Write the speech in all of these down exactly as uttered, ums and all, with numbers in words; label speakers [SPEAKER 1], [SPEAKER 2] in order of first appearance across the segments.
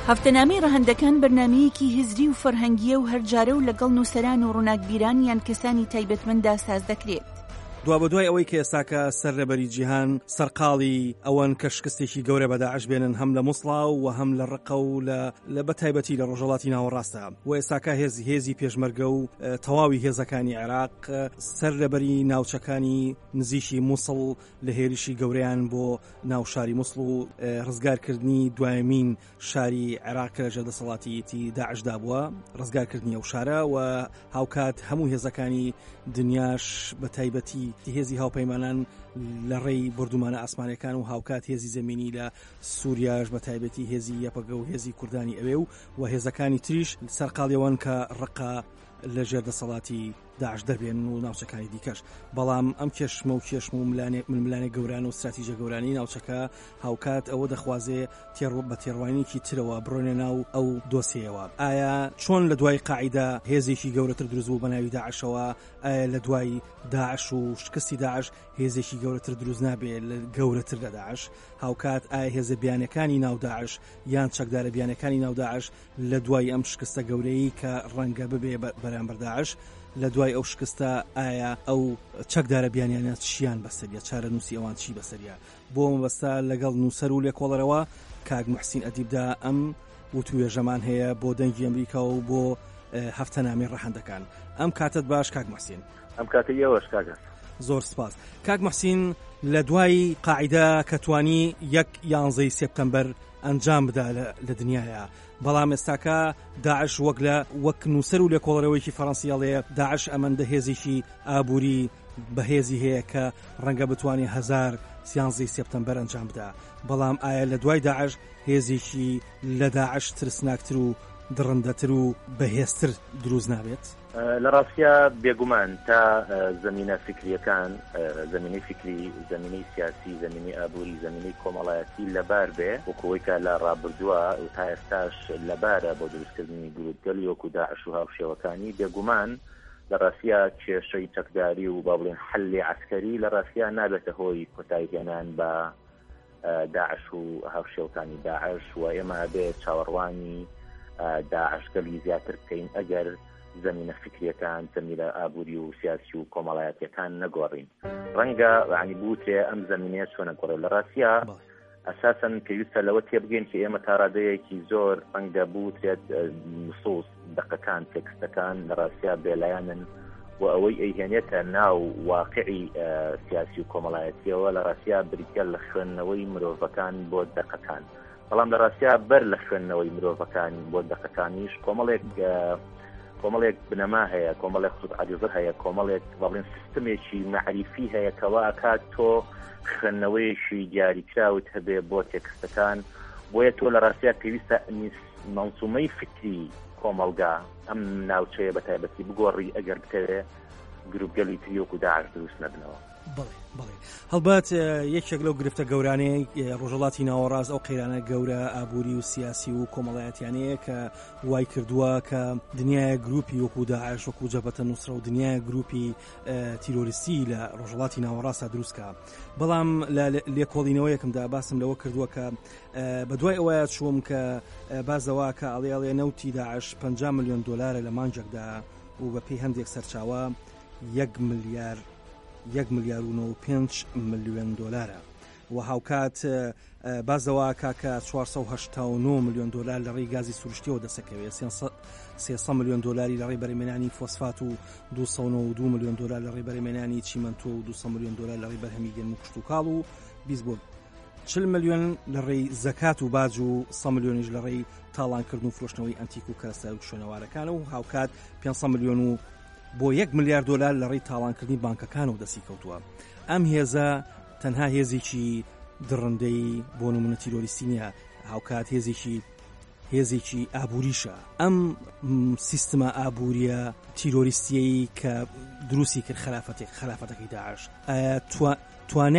[SPEAKER 1] هەفتەنامەی ڕەهەندەکان بەرنامەیەکی هزری و فەرهەنگیە و هەرجارە و لەگەڵ نووسەران و ڕووناکبیران یان کەسانی تایبەتمەندا ساز دەکرێت.
[SPEAKER 2] دوا بە دوای ئەوەی کە ئێستاکە سەرلەبەری جیهان سەرقاڵی ئەوەن کە شکستێکی گەورە بە داعش بێنن هەم لە مووسڵا و هەم لە ڕقە و لە بەتایبەتی لە ڕۆژهەڵاتی ناوەڕاستە و ئێستاکە هێز هێزی پێشمەرگە و تەواوی هێزەکانی عێراق سەرلەبەری ناوچەکانی نزیشی مووسڵ لە هێرشی گەورەیان بۆ ناو شاری مووسڵ و ڕزگارکردنی دوایمین شاری عێراق کە لە ژێردەسەڵاتیەتی داعشدا بووە ڕزگارکردنی ئەو شارە و هاوکات هەموو هێزەکانی دنیاش بەتایبەتی هێزی هاوپەیمانان لە ڕێی بردومانە ئاسمانەکان و هاوکات هێزی زەمینی لە سووریاش بە تایبەتی هێزی یەپەگە و هێزی کوردانی ئەوێ و و هێزەکانی تریش سەرقاڵیەوەن کە ڕقە لە ژێردەسەڵاتی داعش دەبێن و ناوچەکانی دیکەش. بەڵام ئەم کێشمە و کێشم و ململانێک گەوران و استراتیژە گەورانی ناوچەکە هاوکات ئەوە دەخوازێ بە تێڕوانیکی ترەوە بڕۆنێ ناو ئەو دۆسیەوە. ئایا چۆن لە دوای قاعیدا هێزێکی گەورەتر دروست بوو بە ناوی داعشەوە؟ ئایا لە دوای داعش و شکستی داعش هێزێکی گەورەتر دروست نابێت لە گەورەتر لە داعش؟ هاوکات ئایا هێزە بیانەکانی ناو داعش یان چەکدارە بیانەکانی ناو داعش لە دوای ئەم شکستە گەورەی کە ڕەنگە ببێ بەرامبەر داعش لە دوای ئەو شکستە ئایا ئەو چەکدارە بیانیانە چیان بەسەریە؟ چارە نووسی ئەوان چی بەسەریە؟ بۆ مەبەستا لەگەڵ نووسەر و لێکۆڵەرەوە کاک موحسین ئەدیبدا ئەم وتوێژەمان هەیە بۆ دەنگی ئەمریکا و بۆ هەفتەنامەی ڕەهەندەکان. ئەم کاتت باش کاک موحسین.
[SPEAKER 3] ئەم کاتی ئێوەش کاکە.
[SPEAKER 2] زۆر سپاس. کاک موحسین، لە دوای قاعیدا کە توانی یەک یانزەی سێپتەمبەر ئەنجام بدا لە دنیاە، بەڵام ئێستاکە داعش وەک لە وەک نووسەر و لێکۆڵەرەوەیکی فەڕەنسیاڵەیە داعش ئەمەندە هێزێکی ئابووری بەهێزی هەیە کە ڕەنگە بتوانێت هەزار سیانزەی سێپتەمبەر ئەنجام بدا. بەڵام ئایا لە دوای داعش هێزێکی لە داعش ترسناکتر و دڕندەتر و بەهێزتر دروست نابێت؟
[SPEAKER 3] لە ڕاستیە بێگومان تا زمینە فکریەکان، زمینەی فکری، زمینەی سیاسی، زمینەی ئابووری، زمینەی کۆمەڵایەتی لەبار بێ وەکەوەی کە لە ڕابردووە و تا ئێستاش لەبارە بۆ دروستکردنی گروپگەلی وەکو داعش و هاوشێوەکانی، بێگومان لە ڕاستیە کێشەی چەکداری و با بڵێن حەلی عەسکەری لە ڕاستیە نابێتە هۆی کۆتاییهێنان بە داعش و هاوشێوەکانی داعش و ئێمە بێت چاوەڕوانی داعشگەلی زیاتر بکەین ئەگەر زمینە فکریەکان، زمینە ئابووری و سیاسی و کۆمەڵایەتیەکان نەگۆڕین. ڕەنگە عنی بوتێ ئەم زمینەیە چۆن نەگۆڕێت. لە ڕاستیە ئەساسەن پێویستە لەوە تێبگەین کە ئێمە تا ڕادەیەکی زۆر ڕەنگە بوترێت نصوص دقەکان، تێکستەکان لە ڕاستیە بێلایەنن و ئەوەی ئەیهێنێتە ناو واقعی سیاسی و کۆمەڵایەتیەوە لە ڕاستیە بریتە لە خوێندنەوەی مرۆڤەکان بۆ دقەکان. بەڵام لە ڕاستیە بەر لە خوێندنەوەی مرۆڤەکان بۆ دقەکانیش کۆمەڵێک کۆمەڵێک بنەما هەیە، کۆمەڵێک سوود عەریزە هەیە، کۆمەڵێک بەڵێن سیستمێکی معریفی هەیە کەوا ئەکات تۆ خوێندنەوەیەکی دیاریکراوت هەبێ بۆ تێکستەکان. بۆیە تۆ لە ڕاستیە پێویستە مەنسومەی فکری کۆمەڵگا ئەم ناوچەیە بەتایبەتی بگۆڕی ئەگەر بکەوێ گروپگەلی تریۆک و داعش دروست نەبنەوە.
[SPEAKER 2] بڵێ بڵێ هەڵبات یەکێک لەو گرفتە گەورانەی ڕۆژهەڵاتی ناوەڕاست ئەو قەیرانە گەورە ئابووری و سیاسی و کۆمەڵایەتیانەیە کە وای کردووە کە دنیای گروپی وەکو داعش وەکو جەبهەتە نوسرە و دنیای گروپی تیرۆریستی لە ڕۆژهەڵاتی ناوەڕاستە دروستکە. بەڵام لە لێکۆڵینەوەیەکمدا باسم لەوە کردووە کە بە دوای ئەوەیە چووم کە بازەوە کە ئەڵێ نەوتی داعش پەنجا ملیۆن دۆلارە لە مانجێکدا و بە پێی هەندێک سەرچاوە یەک ملیار یەک ملیار و نۆ و پێنج ملیۆن دۆلارە و هاوکات بازەوە کاکە چوارسە و هەشتا و نۆ ملیۆن دۆلار لە ڕێی گازی سروشتیەوە دەسەکەوێت، سێسە ملیۆن دۆلاری لە ڕێی بەرهەمهێنانی فۆسفات و دووسە و نۆ و دوو ملیۆن دۆلار لە ڕێی بەرهەمهێنانی چیمەنتۆ و دووسە ملیۆن دۆلار لە ڕێی بەرهەمی گەنم و کشت و کاڵ و بیست بۆ چل ملیۆن لە ڕێی زەکات و باج و سە ملیۆنیش لە ڕێی تاڵانکردن و فرۆشتنەوەی ئەنتیک و کەرەسە و شوێنەوارەکان و هاوکات پێنجسە ملیۆن و بۆ یەک ملیار دۆلار لە ڕێی تاڵانکردنی بانکەکان و دەسی کەوتووە. ئەم هێزە تەنها هێزێکی دڕندەی بۆ نمونە تیرۆریستی نیە، هاوکات هێزێکی هێزێکی ئابووریشە. ئەم سیستمە ئابووریە تیرۆریستیەی کە دروستی کرد خلافەتێک خلافەتەکەی داعش، ئایا توانای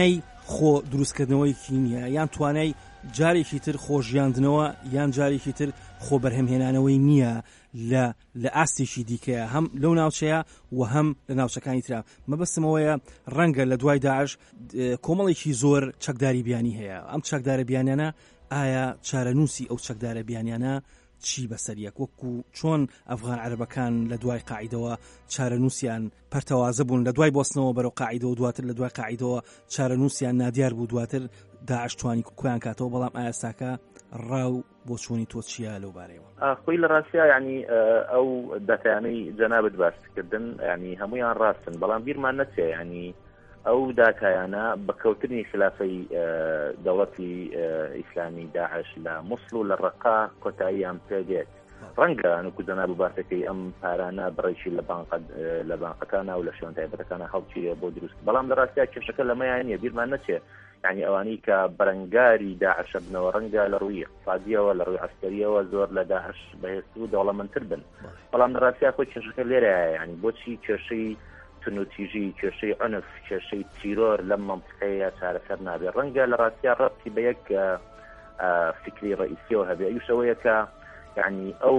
[SPEAKER 2] خۆ دروستکردنەوەیکی نییە یان توانای جارێکی تر خۆژیاندنەوە یان جارێکی تر خۆ بەرهەمهێنانەوەی نییە لە لە ئاستێکی دیکەیە هەم لەو ناوچەیە و هەم لە ناوچەکانی ترا مەبەستمەوەیە ڕەنگە لە دوای داعش کۆمەڵێکی زۆر چەکداری بیانی هەیە ئەم چەکدارە بیانیانە ئایا چارەنووسی ئەو چەکدارە بیانیانە چی بەسەریەک وەکو چۆن ئەفغان عەرەبەکان لە دوای قاعیدەوە چارەنووسیان پەرتەوازە بوون لە دوای بۆستنەوە بەرەو قاعیدەوە دواتر لە دوای قاعیدەوە چارەنووسیان نادیار بوو دواتر داعش توانی کویان کاتەوە بەڵام ئایا ساکە ڕاو بۆ چوونی تۆ چیە لەو بارەیەوە
[SPEAKER 3] خۆی لە ڕاستیە ینی ئەو دەتیانەی جەنابەت باسکردن ینی هەمویان ڕاستن بەڵام بیرمان نەچێ ینی ئەو داکایانە بەکەوتنی خلافەی دەوڵەتی ئیسلامی داعش لە موسڵ و لە ڕەقا کۆتاییان پێدێت ڕەنگە نوکو جەناب باسەکەی ئەم پارانە بڕێکی لە بانقەکانە و لە شوێن تایبەتەکانە هەڵچیرێ بۆ دروست بەڵام لە ڕاستیە کێشەکە لەمەیان نییە بیرمان نەچێ یعنی ئەوانەی کە بەرەنگاری داعش بنەوە ڕەنگە لە ڕووی اقتصادیەوە لە ڕووی عەسکەریەوە زۆر لە داعش بەهێزتر و دەوڵەمەندتر بن بەڵام لە ڕاستیە خۆی کێشەکە لێرەیە ینی بۆچی کێشەی تنوتیژی کێشەی عنف کێشەی تیرۆر لەم مەنطقەیە چارەسەر نابێت ڕەنگە لە ڕاستیە ڕەتی بە یەک فکری ڕئیسیەوە هەبێ ئەوشەوەیە کە یعنی ئەو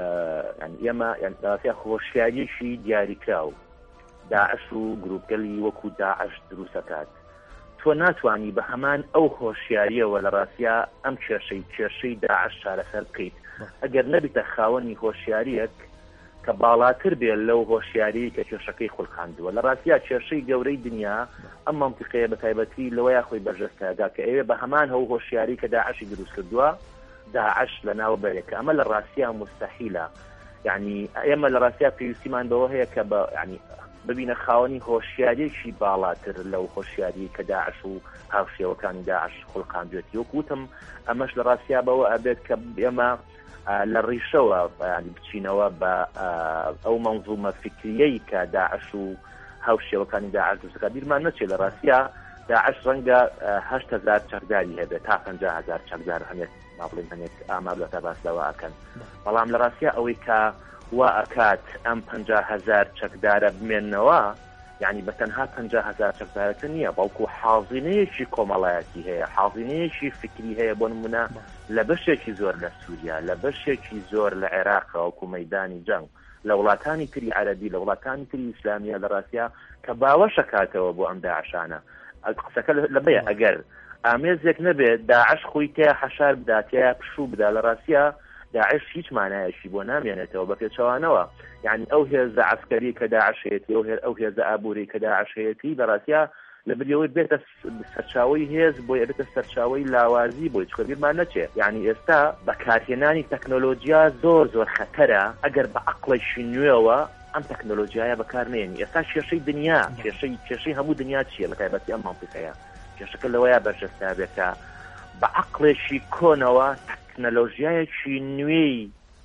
[SPEAKER 3] ئێمە ڕاستیە خۆشیاریشی دیاریکراو داعش و گروپگەلی وەکو داعش دروستەکات تۆ ناتوانی بە هەمان ئەو هۆشیاریەوە لە ڕاستیە ئەم کێشەی کێشەی داعش چارەسەر بکەیت ئەگەر نەبیتە خاوەنی هۆشیاریەک کە باڵاتر بێت لەو هۆشیاری کە کێشەکەی خوڵقاندووە لە ڕاستیە کێشەی گەورەی دنیا ئەم مەنطقەیە بە تایبەتی لەوەیە خۆی بەرجەستەدا کە ئەوێ بە هەمان هەو هۆشیاری کە داعشی دروست کردووە داعش لە ناو بەرێکە ئەمە لە ڕاستیە مستەحیلە یعنی ئێمە لە ڕاستیە پێویستیمان بەوە هەیە کە بە ینی ببینە خاوەنی هۆشیارێکی باڵاتر لەو هۆشیاری کە داعش و هاوشێوەکانی داعش خوڵقاندوێتی وەکوتم ئەمەش لە ڕاستیە بەوە ئەبێت کە ئێمە لە ڕیشەوە بچینەوە بە ئەو مەنزومە فکریەی کە داعش و هاوشێوەکانی داعش دروستەکە بیرمان نەچێت لە ڕاستیە داعش ڕەنگە هەشت هەزار چەکداری هەبێت تا پەنجا هەزار چەکدار هەنێت ماڵین هەنێت ئامار لە تاباسلەوە ئەکەن بەڵام لە ڕاستیە ئەوەی کە وا ئەکات ئەم پەنجا هەزار چەکدارە بمێننەوە یعنی بە تەنها پەنجا هەزار چەکدارەکە نییە بەڵکو حاضینەیەکی کۆمەڵایەتی هەیە حاضینەیەکی فکری هەیە بۆ نمونە لە بەشێکی زۆر لە سووریا لە بەشێکی زۆر لە عێراق وەکو مەیدانی جەنگ لە وڵاتانی تری عەرەبی لە وڵاتانی تری ئیسلامیە لە ڕاستیە کە باوەشە کاتەوە بۆ ئەم داعشانە قسەکە لەبەیە ئەگەر ئامێزێک نەبێت داعش خۆی تێ حەشار بداتەیە پشوو بدا لە ڕاستیە داعش هیچ مانایەکی بۆ نامێنێتەوە بە پێچەوانەوە یعنی ئەو هێزە عەسکەری کە داعش هەیەتی ئەو هێزە ئابووری کە داعش هەیەتی لە ڕاستیە لە بریەوەی بێتە سەرچاوەی هێز بۆی ئەبێتە سەرچاوەی لاوازی بۆی چکە بیرمان نەچێت یعنی ئێستا بەکارهێنانی تەکنۆلۆژیا زۆر زۆر خەتەرە ئەگەر بە عەقڵێکی نوێەوە ئەم تەکنۆلۆژیایە بەکارنێنی ئێستا کێشەی دنیا کێشەی کێشەی هەموو دنیا چییە لە تایبەتی ئەم مەنطقەیە کێشەکە لەوەیە بەرجەستا بێتە بە عەقڵێکی کۆنەوە تەکنۆلۆژیایەکی نوێی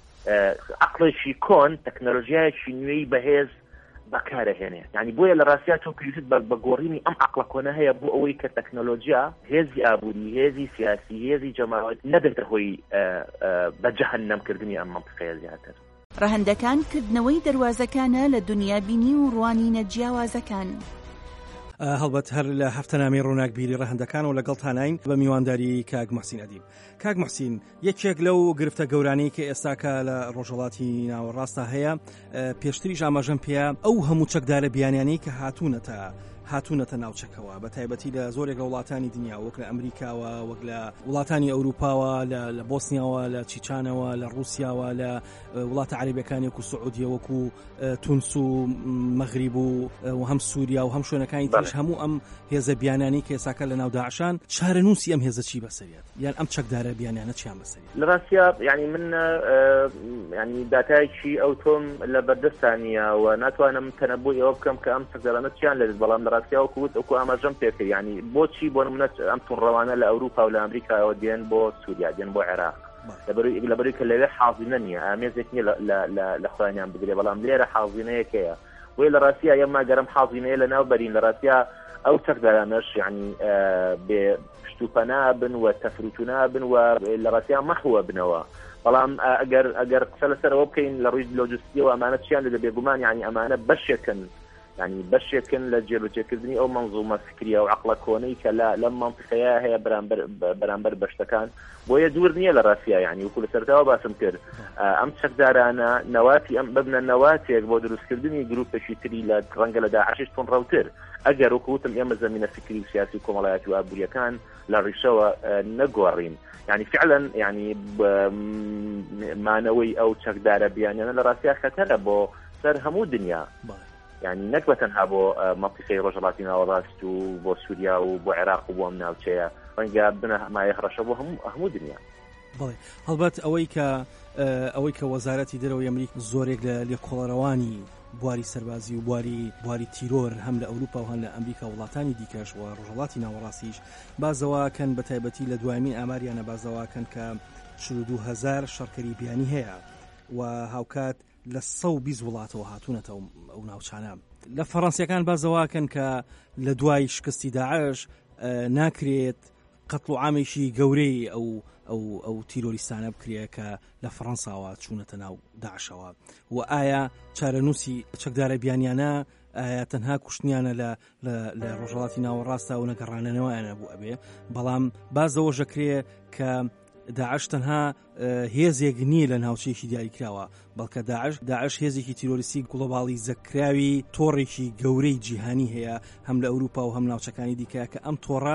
[SPEAKER 3] عەقڵێکی کۆن تەکنۆلۆژیایەکی نوێی بەهێز بەکارەهێنێ یعنی بۆیە لە ڕاستیە تۆ پێویست بە گۆڕینی ئەم عەقڵە کۆنە هەیە بۆ ئەوەی کە تەکنۆلۆژیا هێزی ئابووری هێزی سیاسی هێزی جەماوەت نەبێتە هۆی بە جەهەنەمکردنی ئەم مەنطقەیە زیاتر
[SPEAKER 1] ڕەهەندەکان کردنەوەی دەواازەکانە لە دنیا بینی و ڕوانینە جیاوازەکان
[SPEAKER 2] هەڵبەت هەر لە هەفتەنامەی ڕووناکبیری ڕەهەندەکان و لەگەڵ تاناین بە میوانداری کاک موحسین ئەدیب. کاک موحسین یەکێک لەو گرفتە گەورانەی کە ئێستاکە لە ڕۆژهەڵاتی ناوەڕاستە هەیە پێشتریش ئاماژەم پێە ئەو هەموو چەکدارە بیانیانەی کە هاتوونەتە هاتوونەتە ناوچەکەوە بە تایبەتی لە زۆرێک لە وڵاتانی دنیا وەک لە ئەمریکاوە وەک لە وڵاتانی ئەوروپاوە لە بۆسنیاوە لە چیچانەوە لە رووسیاوە لە وڵاتە عەرەبیەکانی وەکو سعودیە وەکو تونس و مەغریب و هەم سووریا و هەم شوێنەکانی تریش هەموو ئەم هێزە بیانیانی کە ئێساکە لە ناو داعشان چارەنووسی ئەم هێزە چی بەسەریات یان ئەم چەکدارە بیانیانە چیان بەسەریات
[SPEAKER 3] لە ڕاستیە یعنی من ینی داتایکی ئەو تۆم لە بەردەستانیە و ناتوانم تەنەبووی ئەوە بکەم کە ئەم چەکدارانە چیان لێت بەڵام لە ڕاستیەوە کووت ئەوکو ئاماژەم پێکرد ینی بۆچی بۆ نمونە ئەم تووڕەوانە لە ئەوروپا و لە ئەمریکاەوە دێن بۆ سووریا دێن بۆ عێراق لەبەروی کە لەوێ حاضینە نییە ئامێزێک نییە لە خوانیان بگرێ بەڵام لێرە حاضینەیەکەیە وی لە ڕاستیە ئێمە گەرم حاضینەیە لە ناو بەرین لە ڕاستیە ئەو چەکدارانەش یعنی بێ پشتوپەنا بن و تەفروتونا بن و لە ڕاستیە مەحوە بنەوە بەڵام ئەگەر ئەگەر قسە لەسەرەوە بکەین لە ڕووی لۆجستیەوە ئەمانە چیان لە بێگومان یعنی ئەمانە بەشێکن يعني بەشێکن لە جێبەجێکردنی ئەو منظومە فکریە و عەقڵە کۆنەی کە لەم مەنطقەیە هەیە بەرامبەر بەشتەکان بۆیە دوور نییە لە ڕاستیە، یعنی وەکو لە سەرتاوە باسم کرد ئەم چەکدارانە نەواتی ئەم ببنە نەواتێک بۆ دروستکردنی گروپێکی تری لە ڕەنگە لە داعشش تون ڕەوتر ئەگەر وەکوتم ئێمە زەمینە فکری و سیاسی کۆمەڵایەتی و ئابووریەکان لە ڕیشەوە نەگۆڕین. يعني فعلا يعني معنوي او چەکدارە بیانیانە لە ڕاستیە خەتەرە بۆ سەر هەموو دنیا، يعني نەک بەتەنها بۆ مەنطقەی ڕۆژهەڵاتی ناوەڕاست و بۆ سووریا و بۆ عێراق و بۆ ئەم ناوچەیە ڕەنگە بنە مایە هەڕەشە بۆ هەموو دنیا.
[SPEAKER 2] بەڵێ هەڵبەت ئەوەی کە ئەوەی کە وەزارەتی دەرەوەی ئەمریکا زۆرێک لە لێکۆڵەرەوانی بواری سەربازی و بواری بواری تیرۆر هەم لە ئەوروپا و هەم لە ئەمریکا وڵاتانی دیکەش و ڕۆژهەڵاتی ناوەڕاستیش بازەواکەن بە تایبەتی لە دوایمین ئاماریانە بازەواکەن کە چل و دوو هەزار شەڕکەری بیانی هەیە و هاوکات لە سەد و بیست وڵاتەوە هاتوونەتەوە ئەو ناوچانە. لە فەڕەنسیەکان بازەواکەن کە لە دوای شکستی داعش ناکرێت قەتڵ و عامێکی گەورەی ئەو ئەو ئەو تیرۆریستانە بکرێ کە لە فەڕەنساوە چوونەتە ناو داعشەوە و ئایا چارەنووسی چەکدارە بیانیانە ئایا تەنها کوشتنیانە لە ڕۆژهەڵاتی ناوەڕاستە و نەگەڕانەوەیانە بوو ئەبێ، بەڵام بازەوە ژەکرێ کە داعش تەنها هێزێک نییە لە ناوچەیەکی دیاریکراوە، بەڵکە داعش داعش هێزێکی تیرۆریستی گڵۆباڵی زەکراوی تۆڕێکی گەورەی جیهانی هەیە هەم لە ئەوروپا و هەم ناوچەکانی دیکە کە ئەم تۆڕە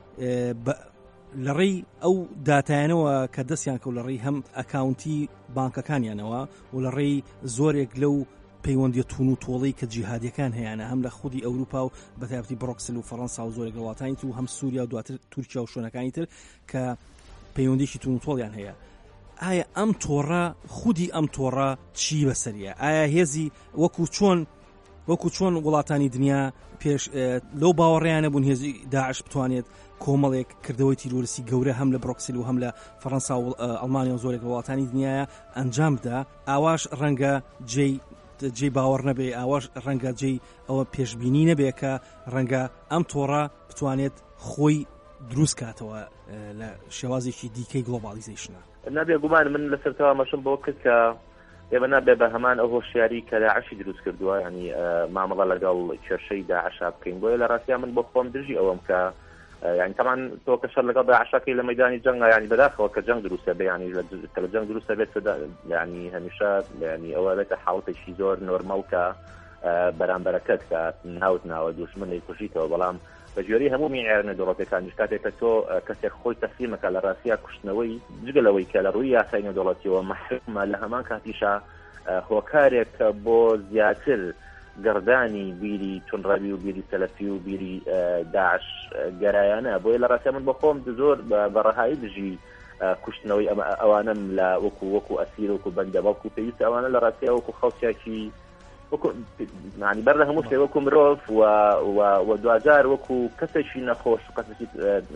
[SPEAKER 2] لە ڕێی ئەو داتایانەوە کە دەستیان کە و لە ڕێی هەم ئەکاونتی بانکەکانیانەوە و لە ڕێی زۆرێک لەو پەیوەندیە تون و تۆڵەی کە جیهادیەکان هەیەە هەم لە خودی ئەوروپا و بەتایبەتی بڕۆکسل و فەڕەنسا و زۆرێک لە وڵاتانی تر و هەم سووریا و دواتر تورکیا و شوێنەکانی تر کە پەیوەندیشی تون و تۆڵیان هەیە. ئایا ئەم تۆڕە خودی ئەم تۆڕە چی بەسەریە؟ ئایا هێزی وەکو چۆن وەکو چۆن وڵاتانی دنیا پێش لەو باوەڕیانە بوون هێزی داعش بتوانێت کۆمەڵێک کردەوەی تیرۆریستی گەورە هەم لە بڕۆکسل و هەم لە فەڕەنسا و ئەڵمانیا و زۆرێک لە وڵاتانی دنیاە ئەنجام بدە، ئاواش ڕەنگە جێی جێی باوەڕ نەبێ، ئاواش ڕەنگە جێی ئەوە پێشبینی نەبێ کە ڕەنگە ئەم تۆڕە بتوانێت خۆی دروست کاتەوە لە شێوازێکی دیکەی گلۆبالیزیشنە.
[SPEAKER 3] نابێ گومان من لە سەرتاوە مەشم بۆ کرد کە ئێمە نابێ بە هەمان ئەو هۆشیاری کە داعشی دروست کردووە، ینی مامەڵە لەگەڵ کێشەی داعشا بکەین، بۆیە لە ڕاستیە من بۆ خۆم دژی ئەوەم کە يعني طبعا تو كشر لقى داعشاكي لما يداني جنگ يعني بداخل كجنگ دروسه يعني كجنگ دروسه بيت يعني هميشه يعني اولات حاولت شي زور نورمال كا برام بركات كا نهاوتنا ودوش من يكشيته وبلام بجوري همو معيارنا دورته كان جكاته تو كسر خوي تسليمك على راسيا كشنوي جلوي كلا رويا ساين دولتي ومحكمه لها ما كاتيشا هو كارك بو زياتر گردانی بیری تونڕەوی و بیری سەلەفی و بیری داعش گەرایانە، بۆیە لە ڕاستە من بە خۆم زۆر بەڕەهایی دژی کوشتنەوەی ئەوانم لە وەکو وەکو ئەسیر وەکو بەندە بەڵکو پێویست ئەوانە لە ڕاستیە وەکو خەڵکێکی معنی بەر لە هەموو شتێ وەکو مرۆڤ و دوجار وەکو کەسێکی نەخۆش و کەسێکی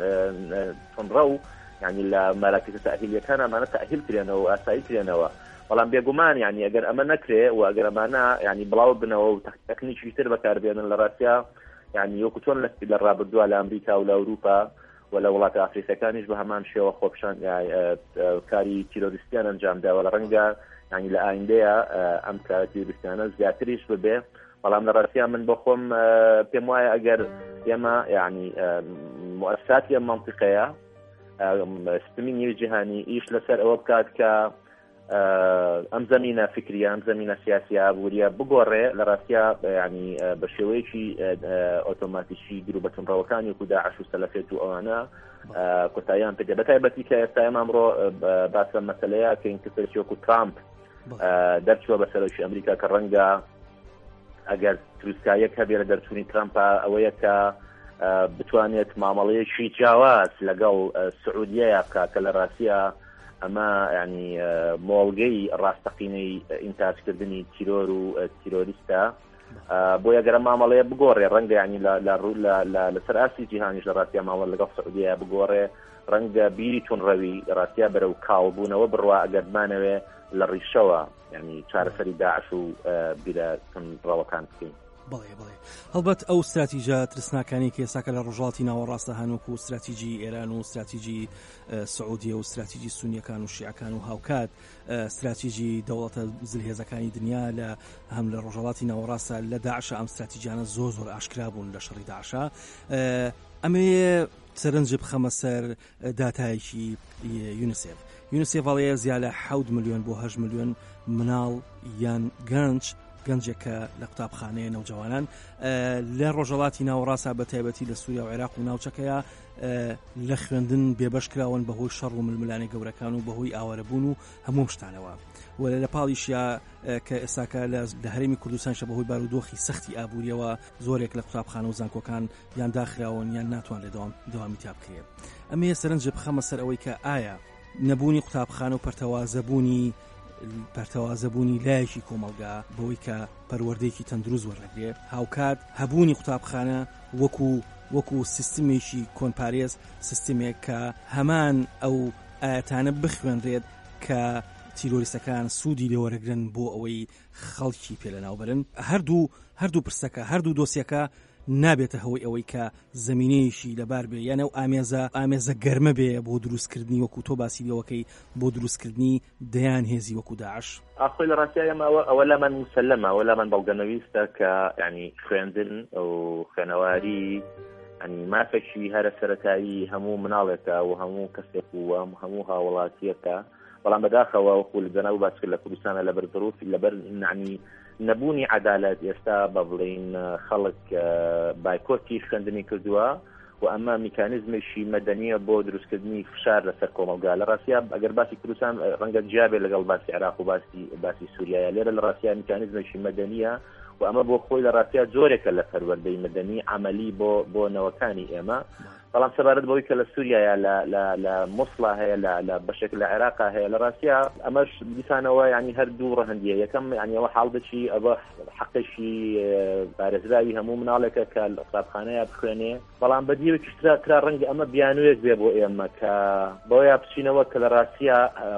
[SPEAKER 3] تونڕە و یعنی لە مەراکز تەئهیلیەکان ئەمانە تەئهیل کرێنەوە و ئاسایی کرێنەوە، بەڵام بێگومان یعنی ئەگەر ئەمە نەکرێ و ئەگەر ئەمانە یعنی بڵاو بنەوە و تەکنیکی تر بەکاربێنن لە ڕاستیە یعنی وەکو چۆن لە ڕابردووە لە ئەمریکا و لە ئەوروپا و لە وڵاتە ئافریقیەکانیش بە هەمان شێوە خۆپشان کاری تیرۆریستیان ئەنجامداوە، لە ڕەنگە یعنی لە ئایندەیە ئەم کارە تیرۆریستیانە زیاتریش ببێ، بەڵام لە ڕاستیە من بۆ خۆم پێم وایە ئەگەر ئێمە یعنی مؤسساتی ئەم مەنطقەیە سپمی نیوی جیهانی ئیش لەسەر ئەوە بکات کە ئەم زمینە فکریە ئەم زمینە سیاسی ئابووریە بگۆڕێ، لە ڕاستیە ینی بە شێوەیەکی ئۆتۆماتیکی گروپەتونڕەوەکانی وەکو داعش و سەلەفێت و ئەوانە کۆتاییان پێدێ، بەتایبەتی کە ئێستا ئێمە ئەمڕۆ باسە مەسەلەیە کە کەسێکی وەکو ترامپ دەرچووە بە سەرۆکی ئەمریکا کە ڕەنگە ئەگەر دروستکاریەک هەبێ لە دەرچوونی ترامپە ئەوەیە کە بتوانێت مامەڵەیەکی جیاواز لەگەڵ سعودیەیە بکات کە لە ڕاستیە ئەمە ینی مۆڵگەی ڕاستەقینەی ئینتاجکردنی تیرۆر و تیرۆریستە، بۆیە گەرە مامەڵەیە بگۆڕێ ڕەنگە ینی لەسەر ئاسی جیهانیش لە ڕاستیە ماوە لەگەڵ سعودیە بگۆڕێ، ڕەنگە بیری تونڕەوی ڕاستیە بەرەو کاڵبوونەوە بڕوا ئەگەر بمانەوێ لە ڕیشەوە ینی چارەسەری داعش و بیرە تونڕەوەکان بکەین.
[SPEAKER 2] بڵێ بڵێ هەڵبەت ئەو استراتیژە ترسناکانی کە ئێساکە لە ڕۆژهەڵاتی ناوەڕاستە هەنووک و استراتیژی ئێران و استراتیژی سعودیە و استراتیژی سونیەکان و شیعەکان و هاوکات استراتیژی دەوڵەتە زلهێزەکانی دنیا لە هەم لە ڕۆژهەڵاتی ناوەڕاستە لە داعشە ئەم استراتیژیانە زۆر زۆر ئاشکرا بوون لە شەڕی داعشە. ئەمێ سەرنج بخەمە سەر داتایەکی یونیسێف. یونیسێف ئەڵێ زیاد لە حەوت ملیۆن بۆ هەژد ملیۆن مناڵ یان گەنج گەنجێکە لە قوتابخانەیە نەوجەوانان لە ڕۆژهەڵاتی ناوەڕاستە بە تایبەتی لە سووریا و عێراق و ناوچەکەیە لە خوێندن بێبەش کراون بەهۆی شەڕ و ململانی گەورەکان و بەهۆی ئاوارەبوون و هەموو شتانەوە. و لە پاڵیشیا کە ئێستاکە لە هەرێمی کوردستانشە بەهۆی بارودۆخی سەختی ئابوووریەوە زۆرێک لە قوتابخانە و زانکۆکان یان داخراون یان ناتوان لە دەوامی تا بکرێت. ئەمێ سەرنج بخەمە سەر ئەوەی کە ئایا نەبوونی قوتابخانە و پەرتەوازەبوونی پەرتەوازەبوونی لایەکی کۆمەلگا بەوەی کە پەروەردەیەکی تەندروست وەرەگرێت هاوکات هەبوونی قوتابخانە وەکو وەکو سیستمێکی کۆنپارێز سیستمێک کە هەمان ئەو ئاەتانە بخوێنرێت کە تیرۆریستەکان سوودی لێوەرەگرن بۆ ئەوەی خەڵکی پێ لە ناوبرن. هەردوو هەردوو پرسەکە هەردوو دۆسیەکە نابێتە هەوەی ئەوەی کە زمینەیەشی لەبار بێ یانە و ئامێزە ئامێزە گەرمە بێ بۆ دروستکردنی وەکو تۆ باسی لەوەکەی بۆ دروستکردنی دەیان هێزی وەکو داعش.
[SPEAKER 3] ئاخۆی لە ڕاستیەمەوە ئەوە لە من مسلمە ئەوە لە من بەڵگەنەویستە کە یعنی خوێندن و خوێنەواری ینی مافێکی هەرە سەرەتایی هەموو مناڵێکە و هەموو کەسێک و هەموو هاوڵاتیەکە بەڵام بەداخەوە وەکو لە جەناب باسکرد لە کوردستانە لەبەر ظروفی لەبەر ینی نەبوونی عەدالەت ئێستا بە بڵێن خەڵک بایکۆتی خوێندنی کردووە و ئەمە میکانیزمێکی مەدەنیە بۆ دروستکردنی فشار لەسەر کۆمەلگا. لە ڕاستیا ئەگەر باسی کوردستان ڕەنگە جیابێ لەگەڵ باسی عێراق و باسی باسی سووریایە لێرە لە ڕاستیا میکانیزمێکی مەدەنیە و ئەمە بۆ خۆی لە ڕاستیا جۆرێکە لە پەروەردەی مەدەنی عەمەلی بۆ بۆ نەوەکانی ئێمە. بەڵام سەبارەت بەوەی کە لە سووریایە لە مووسڵا هەیە لە بەشێک لە عێراقا هەیە لە ڕاستیا ئەمەش دیسانەوە ینی هەردوو ڕەهەندیە. یەکەم ینی ئەوە حاڵدەچی ئەوە حەقێکی پارێزراوی هەموو مناڵێکە کە لە قوتابخانەیە بخوێنێ بەڵام بەدیەوەکی ترا ڕەنگە ئەمە بیانوێک بێ بۆ ئێمە کە بۆیە بچینەوە کە لە ڕاستیا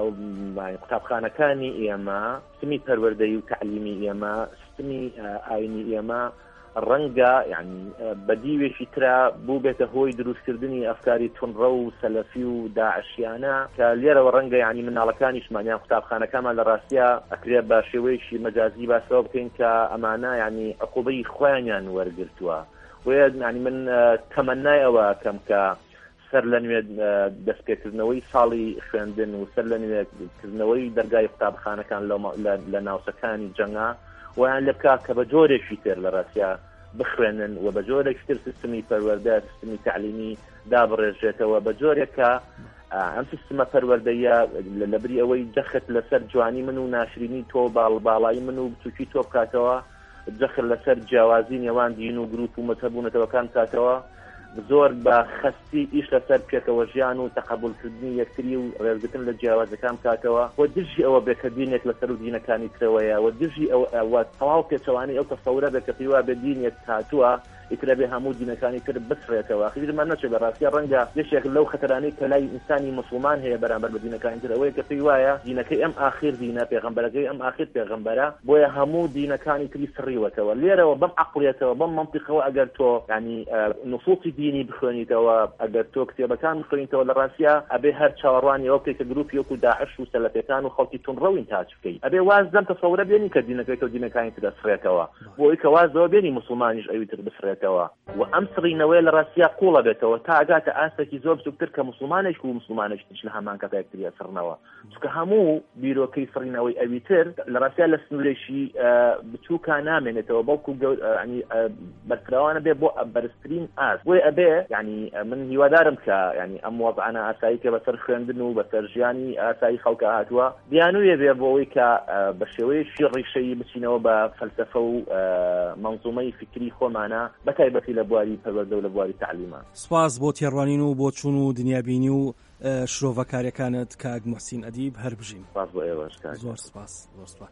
[SPEAKER 3] قوتابخانەکانی ئێمە سمی پەروەردەی و تعلیمی ئێمە سمی ئاینی ئێمە ڕەنگە یعنی بەدیوێکی ترا بوو بێتە هۆی دروستکردنی ئەفکاری تونڕە و سەلەفی و داعشیانە کە لێرەوە ڕەنگە یعنی مناڵەکانیشمانیان قوتابخانەکەمان لە ڕاستیا ئەکرێ بە شێوەیەکی مەجازی باسەوە بکەین کە ئەمانە یعنی عقوبەی خۆیانیان وەرگرتووە. وەیە یعنی من تەمەنای ئەوە کەم کە سەر لە نوێ دەستپێکردنەوەی ساڵی خوێندن و سەر لە نوێکردنەوەی دەرگای قوتابخانەکان لە ناوچەکانی جەنگا ویان لە بکات کە بە جۆرێکی تر لە ڕاستیا بخوێنن و بە جۆرێکی تر سیستمی پەروەردە سیستمی تعلیمی دابڕێژێتەوە بە جۆرێکە ئەم سیستمە پەروەردەیە لەبری ئەوەی جەخت لەسەر جوانی من و ناشرینی تۆ باڵباڵایی من و بچووکی تۆ بکاتەوە جەخت لەسەر جیاوازی نێوان دین و گروپ و مەتەبوونەتەوەکان بکاتەوە زۆر بە خەستی ئیش لەسەر پێکەوە ژیان و تەقەبولکردنی یەکتری و ڕێزگرتن لە جیاوازەکان بکاتەوە و دژی ئەوە بێ کە دینێک لەسەر و دینەکانی ترەوەیە و دژی ئەوە تەواو پێچەوانی ئەو تەسەورە بێ کە پێیوا بێ دینێک هاتووە ئیترە بێ هەموو دینەکانی تر بسرێتەوە. خیرمان نەچێت لە ڕاستیە ڕەنگە یەکێک لەو خەتەرانەی کە لای ئینسانی مسلمان هەیە بەرامبەر بە دینەکانی تر ئەوەیە کە پێی وایە دینەکەی ئەم ئاخر دینە پێغەمبەرەکەی ئەم ئاخر پێغەمبەرە بۆیە هەموو دینەکانی تری سڕیوەتەوە. لێرەوە بەم عەقڵیەتەوە بەم مەنطیقەوە ئەگەر تۆ ینی نصوصی دینی بخوێنیتەوە ئەگەر تۆ کتێبەکان بخوێنیتەوە لە ڕاستیە ئەبێ هەر چاوەڕوانی ئەو بکەیت کە گروپی وەکو داعش و سەلەفیەکان و خەڵکی تونڕەوین تاچ بکەیت. ئەبێ واز دەم تەسەورە بێنی کە دینەکەی تۆ دینەکانی تر دەسڕێتەوە بۆ ئەوەی کە وازەوە بێنی مسلمانیش ئەوی تر بسڕێتەوە و ئەم سڕینەوەی لە ڕاستیە قوڵە بێتەوە تا ئەگاتە ئاستێکی زۆر بچووکتر کە مسلمانێک و مسلمانێکتیش لە هەمان کەتا یەکتری ئەسڕنەوە چونکە هەموو بیرۆکەی سڕینەوەی ئەوی تر لە ڕاستیە لە سنوورێکی بچووکە نامێنێتەوە بەڵکو ینی بەرکراوانە بێ بۆ بەرزترین ئاست. بۆیە ئەبێ ینی من هیوادارم کە ینی ئەم وەزعانە ئاسایی کە بەسەر خوێندن و بەسەر ژیانی ئاسایی خەڵکە هاتووە بیانوویە بێ بۆ ئەوەی کە بە شێوەیەکی ڕیشەیی بچینەوە بە فەلسەفە و مەنزومەی فکری خۆمانە بەتایبەتی لە بواری پەروەردە و لە بواری تعلیمان.
[SPEAKER 2] سپاس بۆ تێڕوانین و بۆ چوون و دنیابینی و شرۆڤەکاریەکانت کاک موحسین ئەدیب هەر بژین.
[SPEAKER 3] سپاس بۆ ئێوەش کاک.
[SPEAKER 2] زۆر سپاس زۆر سپاس.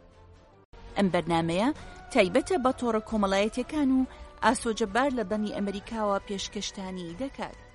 [SPEAKER 1] ئەم بەرنامەیە تایبەتە بە تۆڕە کۆمەڵایەتیەکان و ئاسۆجەبار لە بەنی ئەمریکاوە پێشکەشتانی دەکات.